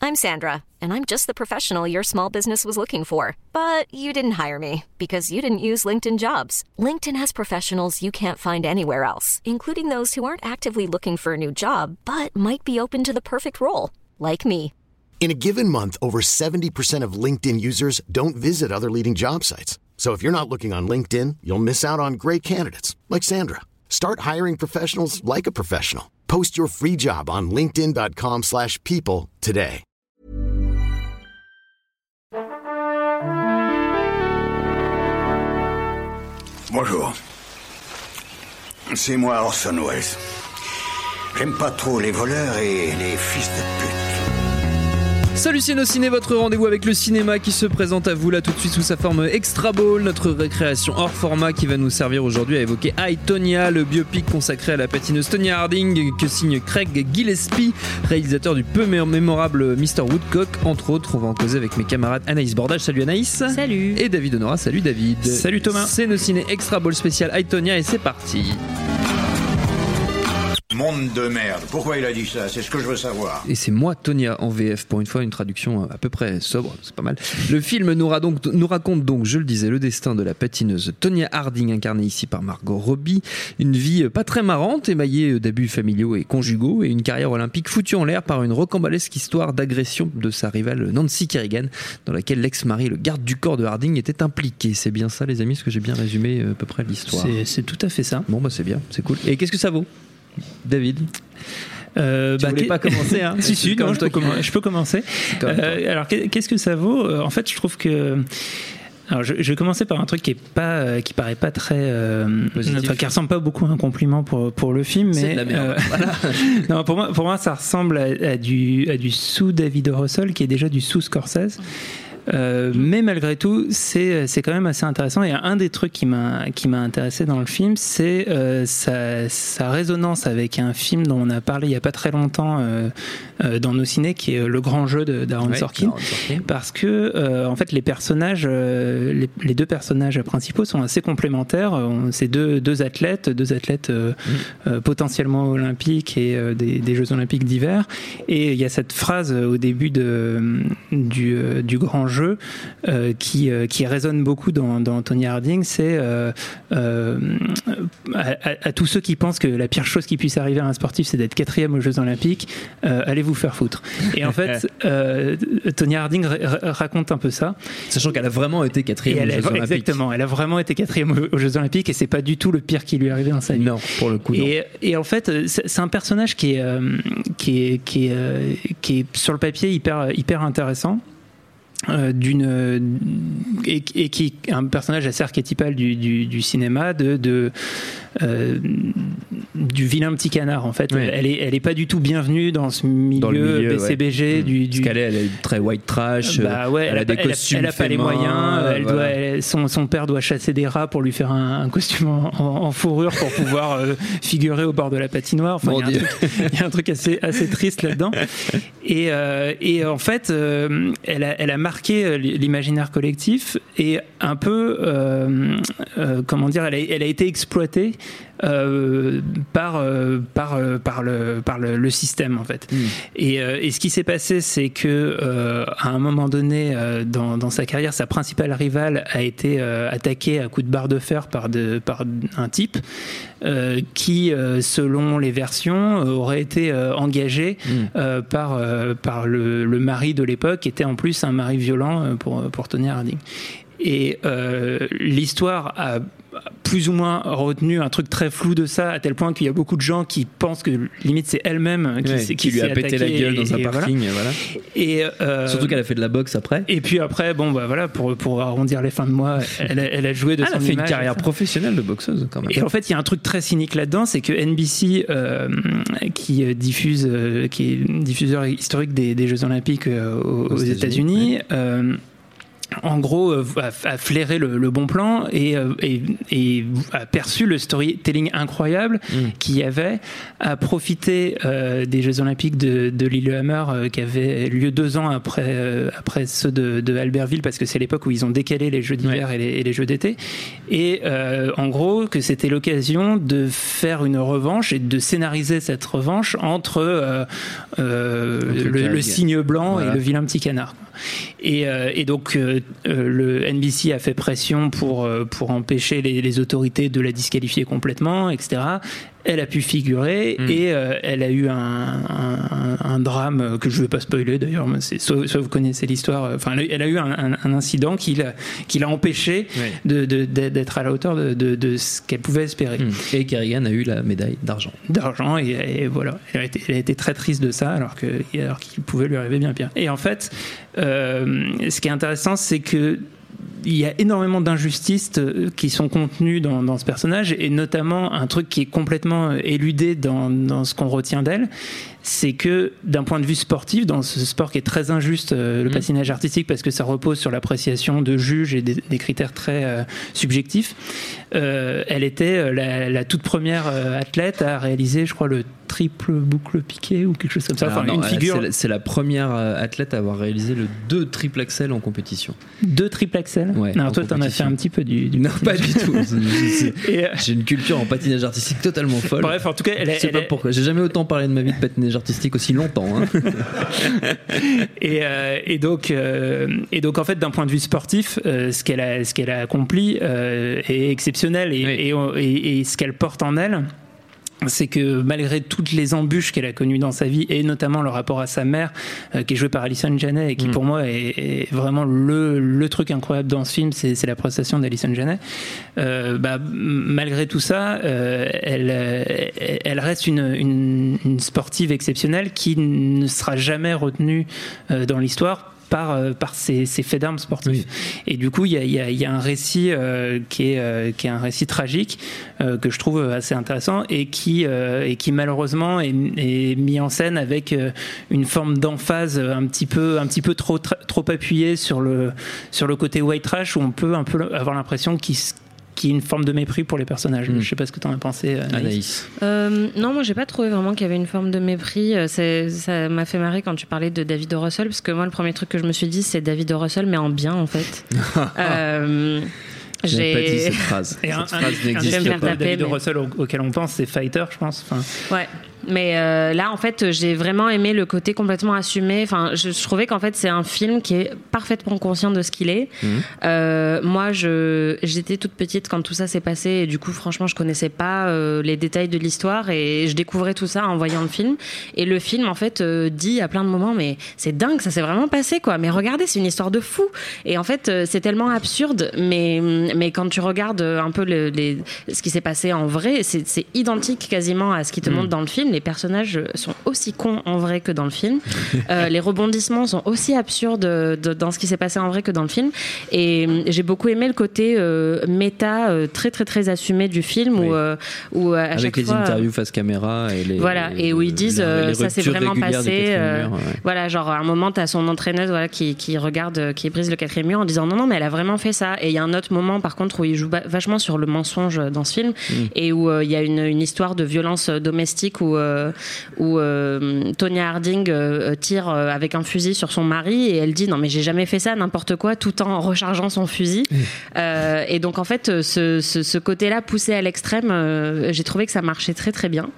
I'm Sandra, and I'm just the professional your small business was looking for. But you didn't hire me because you didn't use LinkedIn Jobs. LinkedIn has professionals you can't find anywhere else, including those who aren't actively looking for a new job, but might be open to the perfect role, like me. In a given month, over 70% of LinkedIn users don't visit other leading job sites. So if you're not looking on LinkedIn, you'll miss out on great candidates like Sandra. Start hiring professionals like a professional. Post your free job on linkedin.com/people today. Bonjour. C'est moi Orson Welles. J'aime pas trop les voleurs et les fils de pute. Salut Ciné, votre rendez-vous avec le cinéma qui se présente à vous là tout de suite sous sa forme Extra Ball, notre récréation hors format qui va nous servir aujourd'hui à évoquer I, Tonya, le biopic consacré à la patineuse Tonya Harding que signe Craig Gillespie, réalisateur du peu mémorable Mr. Woodcock. Entre autres, on va en causer avec mes camarades Anaïs Bordage, salut Anaïs. Salut. Et David Honora, salut David. Salut Thomas. C'est nos ciné Extra Ball spécial I, Tonya et c'est parti. Monde de merde. Pourquoi il a dit ça? C'est ce que je veux savoir. Et c'est moi, Tonya, en VF, pour une fois, une traduction à peu près sobre, c'est pas mal. Le film nous raconte donc, je le disais, le destin de la patineuse Tonya Harding, incarnée ici par Margot Robbie. Une vie pas très marrante, émaillée d'abus familiaux et conjugaux, et une carrière olympique foutue en l'air par une rocambolesque histoire d'agression de sa rivale Nancy Kerrigan, dans laquelle l'ex-mari, le garde du corps de Harding, était impliqué. C'est bien ça, les amis, ce que j'ai bien résumé à peu près l'histoire. C'est tout à fait ça. Bon, bah c'est bien, c'est cool. Et qu'est-ce que ça vaut, David? Tu voulais pas commencer, hein? Si, non, je peux commencer. Alors, qu'est-ce que ça vaut? En fait, je trouve que... Alors, je vais commencer par un truc qui paraît pas très, qui ressemble pas beaucoup à un compliment pour le film, mais c'est de la merde. Voilà. Non, pour moi, ça ressemble à du sous David O. Russell, qui est déjà du sous Scorsese. Mais malgré tout, c'est quand même assez intéressant. Et un des trucs qui m'a intéressé dans le film, c'est sa résonance avec un film dont on a parlé il y a pas très longtemps dans nos ciné, qui est Le Grand Jeu d'Aaron Sorkin. Parce que en fait, les personnages, les deux personnages principaux sont assez complémentaires. C'est deux athlètes potentiellement olympiques et des Jeux Olympiques d'hiver. Et il y a cette phrase au début du Grand Jeu qui résonne beaucoup dans Tonya Harding, c'est à tous ceux qui pensent que la pire chose qui puisse arriver à un sportif, c'est d'être 4e aux Jeux Olympiques, allez vous faire foutre. Et en fait, Tonya Harding raconte un peu ça. Sachant qu'elle a vraiment été 4e aux Jeux Olympiques. Exactement, elle a vraiment été 4e aux Jeux Olympiques et c'est pas du tout le pire qui lui est arrivé dans sa vie. Non, pour le coup. Et en fait, c'est un personnage qui est sur le papier hyper intéressant. Et qui est un personnage assez archétypal du cinéma, du vilain petit canard en fait. Elle est pas du tout bienvenue dans ce milieu BCBG. Parce qu'elle est très white trash. Elle a des costumes. Elle a pas les moyens. Son père doit chasser des rats pour lui faire un costume en fourrure pour pouvoir figurer au bord de la patinoire. Enfin, il y a un truc assez triste là-dedans. Et en fait, elle a marqué l'imaginaire collectif et un peu, comment dire, elle a été exploitée par le système en fait. Et ce qui s'est passé, c'est que à un moment donné dans sa carrière, sa principale rivale a été attaquée à coups de barre de fer par un type qui, selon les versions, aurait été engagé par le mari de l'époque, qui était en plus un mari violent pour Tonya Harding. Et l'histoire a plus ou moins retenu un truc très flou de ça, à tel point qu'il y a beaucoup de gens qui pensent que limite c'est elle-même qui lui a pété la gueule dans un parking. Voilà. Et surtout qu'elle a fait de la boxe après. Et puis après, pour arrondir les fins de mois, elle a joué de son image. Elle a fait une carrière professionnelle de boxeuse quand même. Et en fait, il y a un truc très cynique là-dedans, c'est que NBC, qui est diffuseur historique des Jeux Olympiques aux États-Unis, en gros, a flairé le bon plan et a perçu le storytelling incroyable qu'il y avait, a profité des Jeux Olympiques de Lillehammer qui avaient lieu 2 ans après ceux de Albertville, parce que c'est l'époque où ils ont décalé les Jeux d'hiver et les Jeux d'été. Et en gros, que c'était l'occasion de faire une revanche et de scénariser cette revanche entre le cygne blanc et le vilain petit canard. Et donc le NBC a fait pression pour empêcher les autorités de la disqualifier complètement, etc. Elle a pu figurer et elle a eu un drame que je ne vais pas spoiler d'ailleurs, mais soit vous connaissez l'histoire. Enfin, elle a eu un incident qui l'a empêché d'être à la hauteur de ce qu'elle pouvait espérer. Et Kerrigan a eu la médaille d'argent. Et voilà, elle a été très triste de ça, alors qu'il pouvait lui arriver bien pire. Et en fait, ce qui est intéressant, c'est que il y a énormément d'injustices qui sont contenues dans ce personnage, et notamment un truc qui est complètement éludé dans ce qu'on retient d'elle, c'est que d'un point de vue sportif, dans ce sport qui est très injuste, le patinage artistique, parce que ça repose sur l'appréciation de juges et des critères très subjectifs, elle était la toute première athlète à réaliser, je crois, le triple boucle piqué ou quelque chose comme ça. Enfin, non, une figure. C'est la première athlète à avoir réalisé le 2 triple axel en compétition. 2 triple axel. Ouais, alors toi, t'en as fait un petit peu du non, pas du tout. J'ai une culture en patinage artistique totalement folle. Bref, en tout cas, je sais pas pourquoi. J'ai jamais autant parlé de ma vie de patinage artistique aussi longtemps. Hein. et donc, en fait, d'un point de vue sportif, ce qu'elle a accompli est exceptionnel, et ce qu'elle porte en elle, c'est que malgré toutes les embûches qu'elle a connues dans sa vie, et notamment le rapport à sa mère, qui est jouée par Alison Janney, et qui pour moi est vraiment le truc incroyable dans ce film, c'est la prestation d'Alison Janney. Malgré tout ça, elle reste une sportive exceptionnelle qui ne sera jamais retenue dans l'histoire par ses faits d'armes sportifs. Oui. Et du coup, il y a un récit qui est un récit tragique que je trouve assez intéressant, et qui malheureusement est mis en scène avec une forme d'emphase un petit peu trop appuyée sur le côté white trash, où on peut un peu avoir l'impression qu'il y a une forme de mépris pour les personnages. Je sais pas ce que t'en as pensé, Anaïs. Non, moi j'ai pas trouvé vraiment qu'il y avait une forme de mépris. Ça m'a fait marrer quand tu parlais de David O. Russell, parce que moi le premier truc que je me suis dit, c'est David O. Russell mais en bien, en fait. J'ai pas dit cette phrase. Et cette phrase n'existe pas. David O. Russell auquel on pense, c'est Fighter, je pense. Ouais. Mais là, en fait, j'ai vraiment aimé le côté complètement assumé. Enfin, je trouvais qu'en fait, c'est un film qui est parfaitement conscient de ce qu'il est. Moi, j'étais toute petite quand tout ça s'est passé, et du coup, franchement, je connaissais pas les détails de l'histoire, et je découvrais tout ça en voyant le film. Et le film, en fait, dit à plein de moments, mais c'est dingue, ça s'est vraiment passé, quoi. Mais regardez, c'est une histoire de fou. Et en fait, c'est tellement absurde, mais quand tu regardes un peu ce qui s'est passé en vrai, c'est identique quasiment à ce qui te montre dans le film. Les personnages sont aussi cons en vrai que dans le film. Les rebondissements sont aussi absurdes dans ce qui s'est passé en vrai que dans le film. Et j'ai beaucoup aimé le côté méta très très très assumé du film, où à avec chaque les fois, interviews face caméra et où ils disent ça s'est vraiment passé. Voilà, genre à un moment t'as son entraîneuse qui regarde, qui brise le 4e mur en disant non mais elle a vraiment fait ça. Et il y a un autre moment par contre où il joue vachement sur le mensonge dans ce film, et où il y a une histoire de violence domestique où Tonya Harding tire avec un fusil sur son mari, et elle dit non mais j'ai jamais fait ça, n'importe quoi, tout en rechargeant son fusil. Et donc en fait ce côté-là poussé à l'extrême, j'ai trouvé que ça marchait très très bien.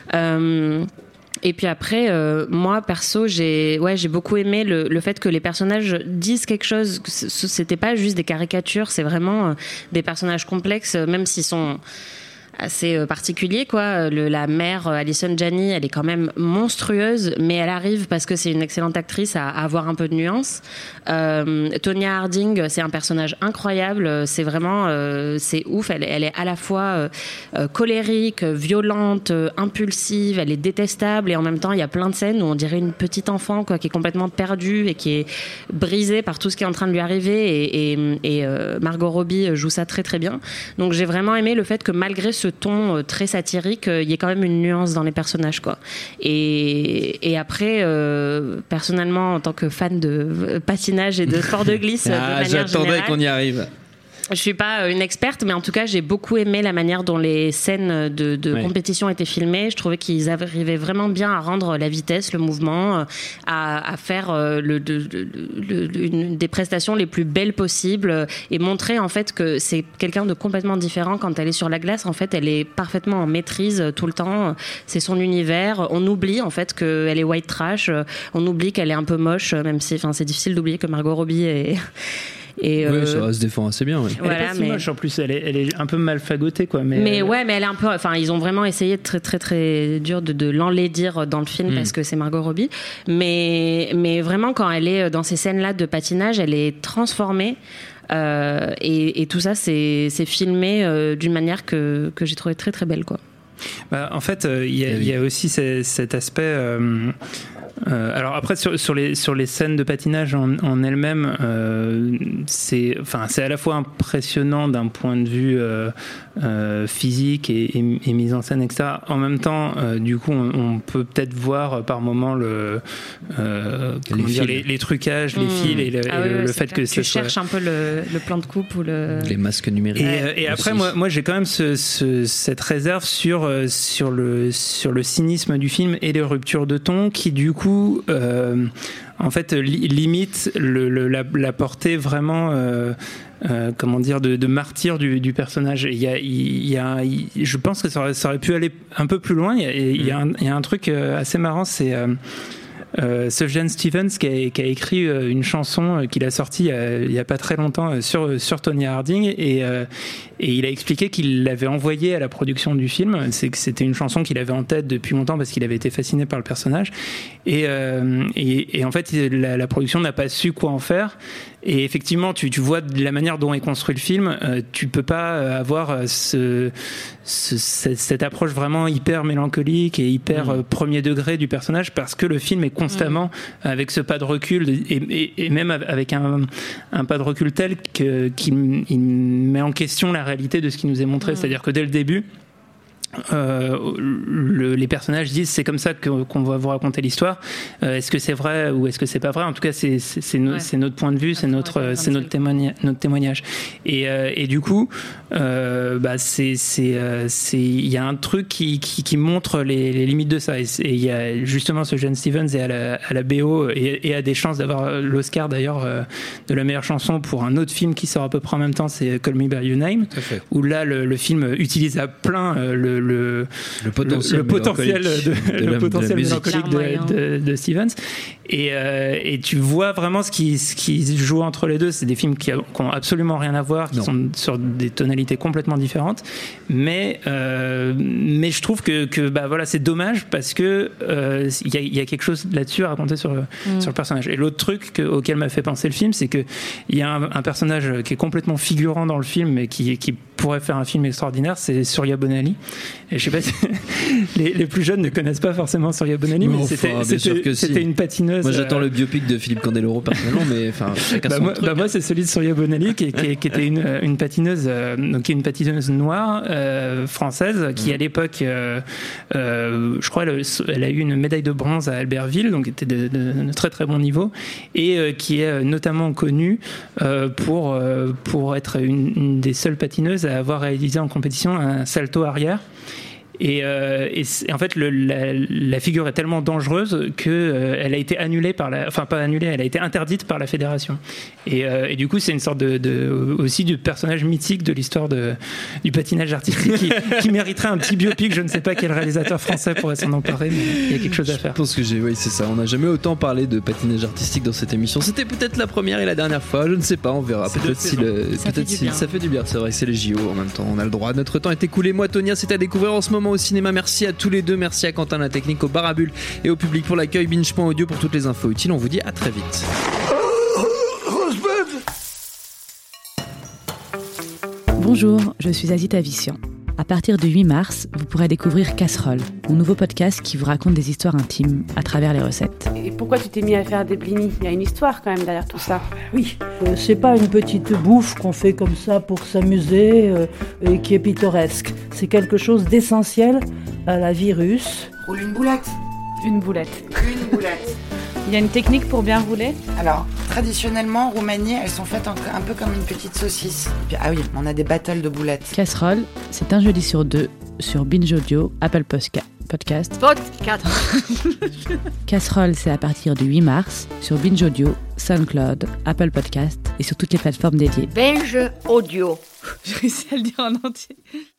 Et puis après, moi perso, j'ai beaucoup aimé le fait que les personnages disent quelque chose. C'était pas juste des caricatures, c'est vraiment des personnages complexes, même s'ils sont assez particulier, quoi. La mère Alison Janney, elle est quand même monstrueuse, mais elle arrive parce que c'est une excellente actrice à avoir un peu de nuance. Tonya Harding, c'est un personnage incroyable, c'est vraiment c'est ouf, elle est à la fois colérique, violente, impulsive, elle est détestable, et en même temps il y a plein de scènes où on dirait une petite enfant, quoi, qui est complètement perdue et qui est brisée par tout ce qui est en train de lui arriver, et Margot Robbie joue ça très très bien. Donc j'ai vraiment aimé le fait que malgré ce ce ton très satirique, il y a quand même une nuance dans les personnages, quoi. Et après, personnellement, en tant que fan de patinage et de sport de glisse, de manière j'attendais générale, qu'on y arrive. je suis pas une experte, mais en tout cas, j'ai beaucoup aimé la manière dont les scènes de compétition étaient filmées. Je trouvais qu'ils arrivaient vraiment bien à rendre la vitesse, le mouvement, à faire une des prestations les plus belles possibles et montrer en fait que c'est quelqu'un de complètement différent quand elle est sur la glace. En fait, elle est parfaitement en maîtrise tout le temps. C'est son univers. On oublie en fait qu'elle est white trash. On oublie qu'elle est un peu moche, même si, c'est difficile d'oublier que Margot Robbie est oui, ça se défend assez bien. Ouais. Elle est pas si moche en plus, elle est un peu mal fagotée, quoi. Mais elle est un peu. Ils ont vraiment essayé de très très très dur de l'enlaidir dans le film parce que c'est Margot Robbie. Mais vraiment, quand elle est dans ces scènes-là de patinage, elle est transformée. Et tout ça, c'est filmé d'une manière que j'ai trouvé très très belle, quoi. En fait, il y a aussi cet aspect. Alors après sur les scènes de patinage en elles-mêmes, c'est à la fois impressionnant d'un point de vue physique et mise en scène, etc. En même temps, du coup, on peut peut-être voir par moment les trucages, les fils et le fait que tu cherches un peu le plan de coupe ou les masques numériques. Et après, moi, j'ai quand même cette réserve sur le cynisme du film et les ruptures de ton qui, du coup, en fait, limite la portée vraiment, de martyr du personnage. Je pense que ça aurait pu aller un peu plus loin. Il y a un truc assez marrant, c'est Sufjan Stevens qui a écrit une chanson qu'il a sortie il y a pas très longtemps sur Tonya Harding et il a expliqué qu'il l'avait envoyée à la production du film. C'est que c'était une chanson qu'il avait en tête depuis longtemps parce qu'il avait été fasciné par le personnage et en fait la production n'a pas su quoi en faire. Et effectivement, tu vois de la manière dont est construit le film, tu peux pas avoir cette approche vraiment hyper mélancolique et hyper premier degré du personnage parce que le film est constamment avec ce pas de recul et même avec un pas de recul tel qu'il met en question la réalité de ce qui nous est montré. C'est-à-dire que dès le début, les personnages disent c'est comme ça qu'on va vous raconter l'histoire. Est-ce que c'est vrai ou est-ce que c'est pas vrai? En tout cas, c'est notre point de vue, c'est notre témoignage. Et du coup, il y a un truc qui montre les limites de ça. Et il y a justement ce Sufjan Stevens et à la BO et a des chances d'avoir l'Oscar d'ailleurs de la meilleure chanson pour un autre film qui sort à peu près en même temps, c'est Call Me by Your Name, où là le film utilise à plein le potentiel mélancolique de Stevens et tu vois vraiment ce qui se joue entre les deux. C'est des films qui ont absolument rien à voir, qui sont sur des tonalités complètement différentes, mais je trouve que voilà, c'est dommage parce que il y a quelque chose là-dessus à raconter sur le personnage. Et l'autre truc auquel m'a fait penser le film, c'est que il y a un personnage qui est complètement figurant dans le film mais qui pourrait faire un film extraordinaire, c'est Surya Bonali. Et je sais pas si les plus jeunes ne connaissent pas forcément Surya Bonali, mais c'était une patineuse. Moi, j'attends le biopic de Philippe Candeloro personnellement, mais enfin, chacun son truc. Moi, c'est celui de Surya Bonali qui était une patineuse, donc qui est une patineuse noire française qui à l'époque, je crois, elle a eu une médaille de bronze à Albertville, donc était de très très bon niveau, et qui est notamment connue pour être une des seules patineuses à avoir réalisé en compétition un salto arrière. Et en fait, la figure est tellement dangereuse que elle a été annulée elle a été interdite par la fédération. Et du coup, c'est une sorte aussi du personnage mythique de l'histoire du patinage artistique qui mériterait un petit biopic. Je ne sais pas quel réalisateur français pourrait s'en emparer, mais il y a quelque chose à faire. Je pense que oui, c'est ça. On n'a jamais autant parlé de patinage artistique dans cette émission. C'était peut-être la première et la dernière fois. Je ne sais pas, on verra. Ça fait du bien. C'est vrai que c'est les JO en même temps. On a le droit. Notre temps est écoulé. Moi, Tonya, c'est à découvrir en ce moment au cinéma. Merci à tous les deux, merci à Quentin la technique, au Barabule et au public pour l'accueil, binge.audio pour toutes les infos utiles. On vous dit à très vite. Bonjour, je suis Aziz Avissian. À partir du 8 mars, vous pourrez découvrir Casserole, mon nouveau podcast qui vous raconte des histoires intimes à travers les recettes. Et pourquoi tu t'es mis à faire des blinis ? Il y a une histoire quand même derrière tout ça. Oui, c'est pas une petite bouffe qu'on fait comme ça pour s'amuser et qui est pittoresque. C'est quelque chose d'essentiel à la vie russe. Roule une boulette. Une boulette. Une boulette. Il y a une technique pour bien rouler ? Alors, traditionnellement, en Roumanie, elles sont faites un peu comme une petite saucisse. Et puis, ah oui, on a des battles de boulettes. Casserole, c'est un jeudi sur 2 sur Binge Audio, Apple Podcast. Casserole, c'est à partir du 8 mars sur Binge Audio, SoundCloud, Apple Podcast et sur toutes les plateformes dédiées. Binge Audio. J'ai réussi à le dire en entier.